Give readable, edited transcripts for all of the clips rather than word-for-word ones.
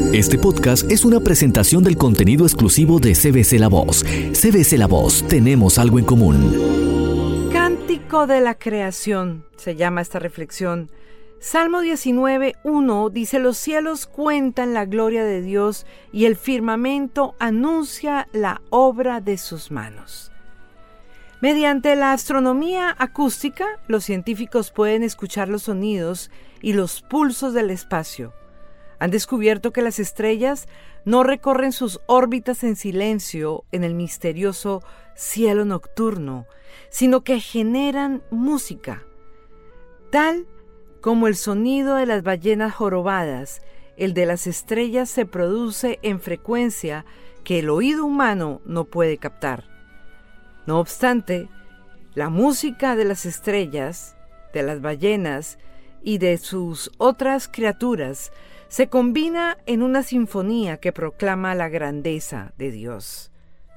Este podcast es una presentación del contenido exclusivo de CBC La Voz. CBC La Voz, tenemos algo en común. Cántico de la creación, se llama esta reflexión. Salmo 19:1 dice: los cielos cuentan la gloria de Dios y el firmamento anuncia la obra de sus manos. Mediante la astronomía acústica, los científicos pueden escuchar los sonidos y los pulsos del espacio. Han descubierto que las estrellas no recorren sus órbitas en silencio en el misterioso cielo nocturno, sino que generan música. Tal como el sonido de las ballenas jorobadas, el de las estrellas se produce en frecuencia que el oído humano no puede captar. No obstante, la música de las estrellas, de las ballenas y de sus otras criaturas se combina en una sinfonía que proclama la grandeza de Dios.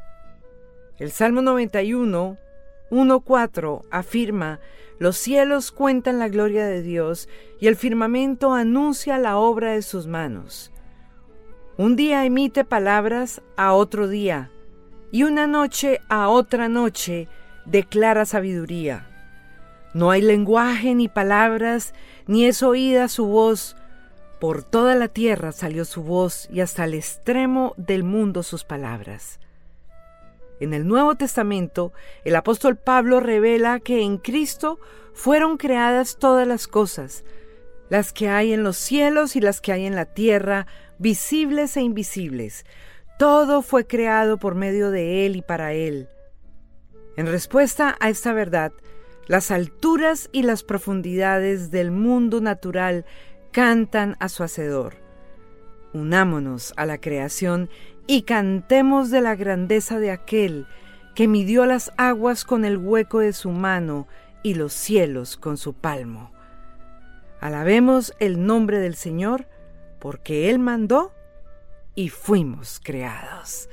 El Salmo 91, 1:4 afirma: los cielos cuentan la gloria de Dios y el firmamento anuncia la obra de sus manos. Un día emite palabras a otro día, y una noche a otra noche declara sabiduría. No hay lenguaje ni palabras, ni es oída su voz. Por toda la tierra salió su voz y hasta el extremo del mundo sus palabras. En el Nuevo Testamento, el apóstol Pablo revela que en Cristo fueron creadas todas las cosas, las que hay en los cielos y las que hay en la tierra, visibles e invisibles. Todo fue creado por medio de Él y para Él. En respuesta a esta verdad, las alturas y las profundidades del mundo natural cantan a su Hacedor. Unámonos a la creación y cantemos de la grandeza de aquel que midió las aguas con el hueco de su mano y los cielos con su palmo. Alabemos el nombre del Señor, porque Él mandó y fuimos creados.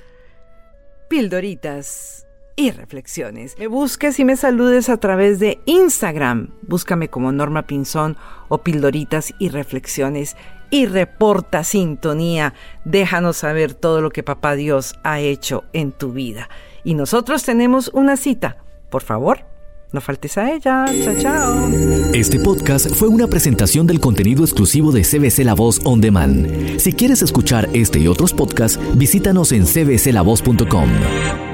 Pildoritas y reflexiones. Me busques y me saludes a través de Instagram. Búscame como Norma Pinzón o Pildoritas y Reflexiones y reporta sintonía. Déjanos saber todo lo que Papá Dios ha hecho en tu vida. Y nosotros tenemos una cita. Por favor, no faltes a ella. Chao, chao. Este podcast fue una presentación del contenido exclusivo de CBC La Voz On Demand. Si quieres escuchar este y otros podcasts, visítanos en cbclavoz.com.